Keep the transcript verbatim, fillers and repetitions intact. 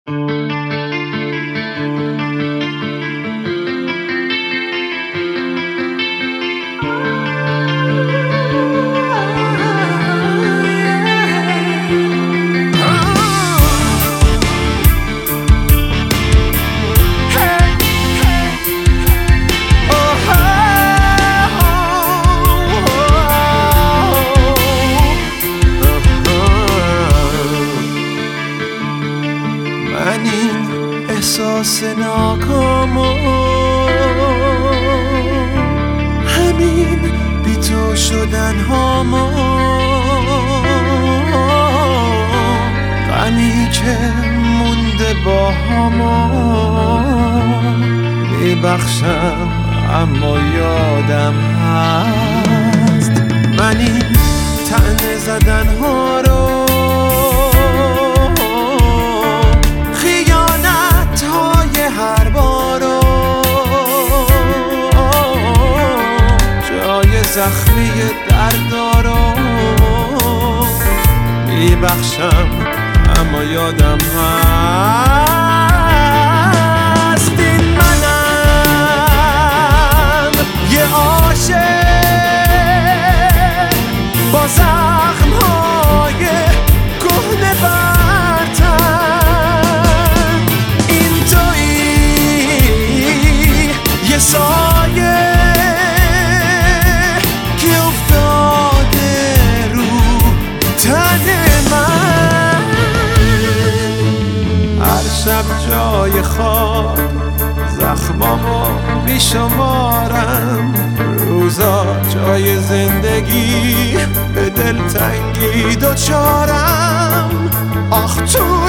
من این احساس ناکامو همین بی تو شدن هامو غمی که مونده با همو میبخشم اما یادم هست من این طعنه زدن ها رو هر بارو جای زخمی دردارو میبخشم اما یادم هست این منم یه عاشق با زخم‌های کهنه یه سایه که افتاده رو تن من هر شب جای خواب زخمامو میشمارم روزا جای زندگی به دلتنگی دوچارم آخ تو